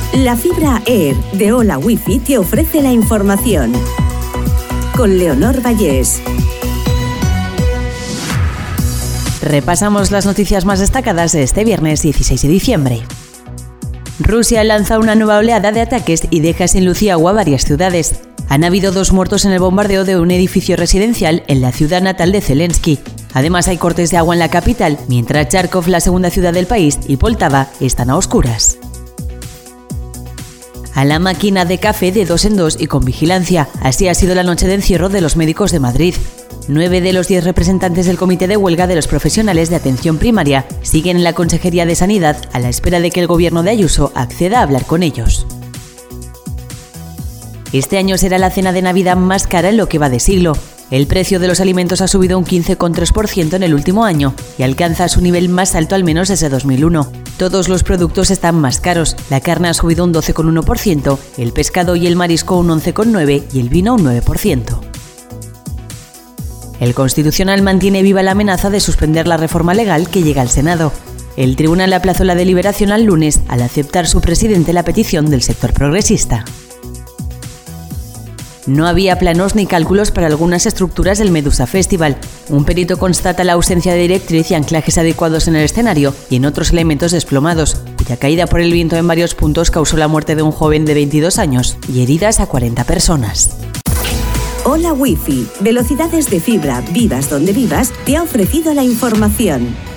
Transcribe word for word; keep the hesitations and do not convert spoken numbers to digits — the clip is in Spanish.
La fibra Air de Hola Wifi te ofrece la información. Con Leonor Vallés. Repasamos las noticias más destacadas de este viernes dieciséis de diciembre. Rusia lanza una nueva oleada de ataques y deja sin luz y agua varias ciudades. Han habido dos muertos en el bombardeo de un edificio residencial en la ciudad natal de Zelensky. Además hay cortes de agua en la capital, mientras Charkov, la segunda ciudad del país, y Poltava están a oscuras. A la máquina de café de dos en dos y con vigilancia. Así ha sido la noche de encierro de los médicos de Madrid. Nueve de los diez representantes del comité de huelga de los profesionales de atención primaria siguen en la Consejería de Sanidad a la espera de que el gobierno de Ayuso acceda a hablar con ellos. Este año será la cena de Navidad más cara en lo que va de siglo. El precio de los alimentos ha subido un quince coma tres por ciento en el último año y alcanza su nivel más alto al menos desde dos mil uno. Todos los productos están más caros. La carne ha subido un doce coma uno por ciento, el pescado y el marisco un once coma nueve por ciento y el vino un nueve por ciento. El Constitucional mantiene viva la amenaza de suspender la reforma legal que llega al Senado. El tribunal aplazó la deliberación al lunes al aceptar su presidente la petición del sector progresista. No había planos ni cálculos para algunas estructuras del Medusa Festival. Un perito constata la ausencia de directriz y anclajes adecuados en el escenario y en otros elementos desplomados, cuya caída por el viento en varios puntos causó la muerte de un joven de veintidós años y heridas a cuarenta personas. Hola Wifi, velocidades de fibra, vivas donde vivas, te ha ofrecido la información.